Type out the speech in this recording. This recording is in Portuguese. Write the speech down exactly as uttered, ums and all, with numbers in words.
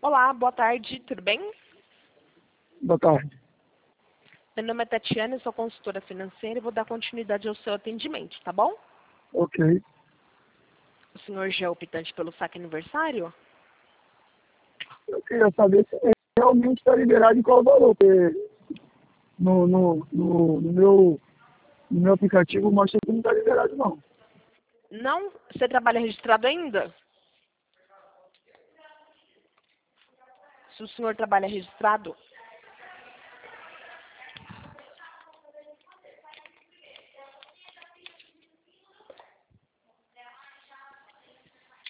Olá, boa tarde, tudo bem? Boa tarde. Meu nome é Tatiana, eu sou consultora financeira e vou dar continuidade ao seu atendimento, tá bom? Ok. O senhor já é optante pelo saque aniversário? Eu queria saber se realmente está liberado e qual o valor, porque no, no, no, no meu, no meu aplicativo mostra que não está liberado, não. Não? Você trabalha registrado ainda? Se o senhor trabalha registrado,